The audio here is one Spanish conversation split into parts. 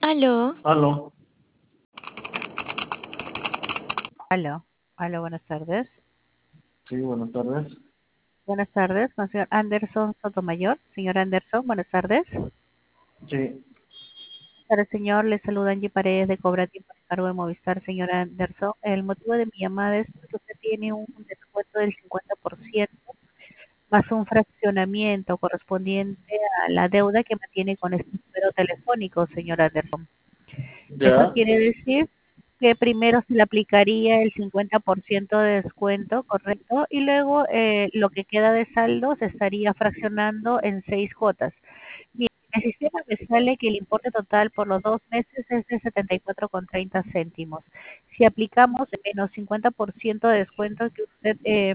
Aló, Aló, Aló, aló, buenas tardes. sí, buenas tardes. Buenas tardes, con el señor Anderson Sotomayor. Señor Anderson, buenas tardes. Sí, Para el señor, le saluda Angie Paredes de Cobrati por encargo de Movistar. Señor Anderson, el motivo de mi llamada es porque usted tiene un descuento del 50% más un fraccionamiento correspondiente a la deuda que mantiene con este número telefónico, señor Anderson. Eso ya, quiere decir que primero se le aplicaría el 50% de descuento, correcto, y luego lo que queda de saldo se estaría fraccionando en 6 cuotas. Bien, en el sistema me sale que el importe total por los 2 meses es de 74,30 céntimos. Si aplicamos el menos 50% de descuento que usted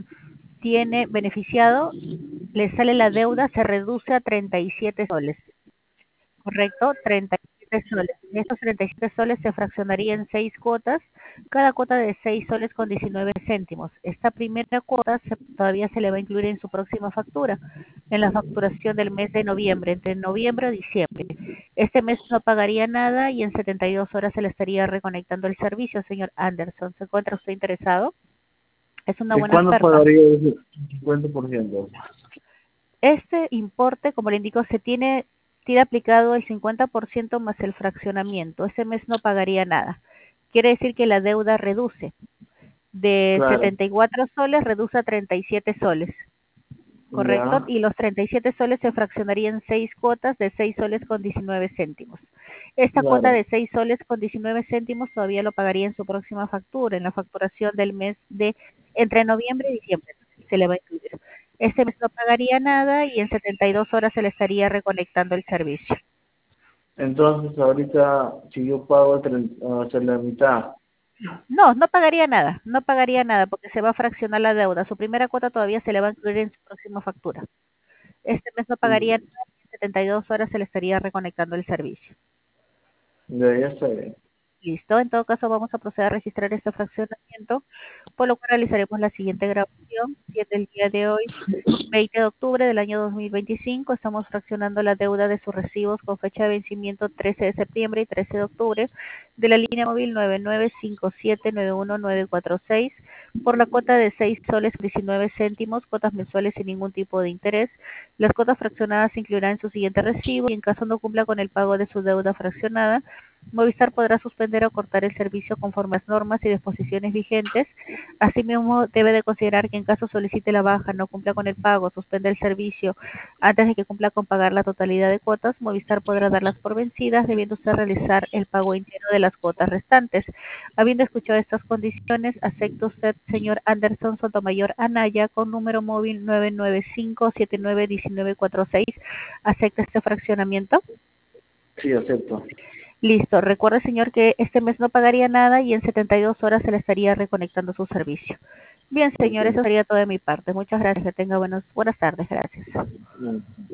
tiene beneficiado, le sale la deuda, se reduce a 37 soles. Correcto, 37 soles. Estos 37 soles se fraccionaría en 6 cuotas, cada cuota de 6 soles con 19 céntimos. Esta primera cuota todavía se le va a incluir en su próxima factura, en la facturación del mes de noviembre, entre noviembre y diciembre. Este mes no pagaría nada y en 72 horas se le estaría reconectando el servicio, señor Anderson. ¿Se encuentra usted interesado? Es una ¿y buena cuándo oferta. pagaría ese 50%? Este importe, como le indico, tiene aplicado el 50% más el fraccionamiento. Ese mes no pagaría nada. Quiere decir que la deuda reduce. De Claro, 74 soles reduce a 37 soles, ¿correcto? ya, Y los 37 soles se fraccionarían en 6 cuotas de 6 soles con 19 céntimos. Esta cuota claro, de 6 soles con 19 céntimos todavía lo pagaría en su próxima factura, en la facturación del mes de entre noviembre y diciembre. Se le va a incluir. Este mes no pagaría nada y en 72 horas se le estaría reconectando el servicio. entonces ahorita si yo pago hacia la mitad, No, no pagaría nada, no pagaría nada porque se va a fraccionar la deuda. Su primera cuota todavía se le va a incluir en su próxima factura. Este mes no pagaría mm, nada y en 72 horas se le estaría reconectando el servicio. ya está bien. Listo, en todo caso vamos a proceder a registrar este fraccionamiento, por lo cual realizaremos la siguiente grabación, siendo el día de hoy 20 de octubre del año 2025. Estamos fraccionando la deuda de sus recibos con fecha de vencimiento 13 de septiembre y 13 de octubre de la línea móvil 9957919946 por la cuota de 6 soles 19 céntimos, cuotas mensuales sin ningún tipo de interés. Las cuotas fraccionadas se incluirán en su siguiente recibo y en caso no cumpla con el pago de su deuda fraccionada, Movistar podrá suspender o cortar el servicio conforme a las normas y disposiciones vigentes. Asimismo, debe de considerar que en caso solicite la baja, no cumpla con el pago, suspenda el servicio antes de que cumpla con pagar la totalidad de cuotas, Movistar podrá darlas por vencidas, debiendo usted realizar el pago entero de las cuotas restantes. Habiendo escuchado estas condiciones, acepta usted, señor Anderson Sotomayor Anaya, con número móvil 995791946, acepta este fraccionamiento. Sí, acepto. Listo. Recuerde, señor, que este mes no pagaría nada y en 72 horas se le estaría reconectando su servicio. Bien, Ok. señor, eso sería todo de mi parte. Muchas gracias. Que tenga buenas tardes. Gracias. Mm.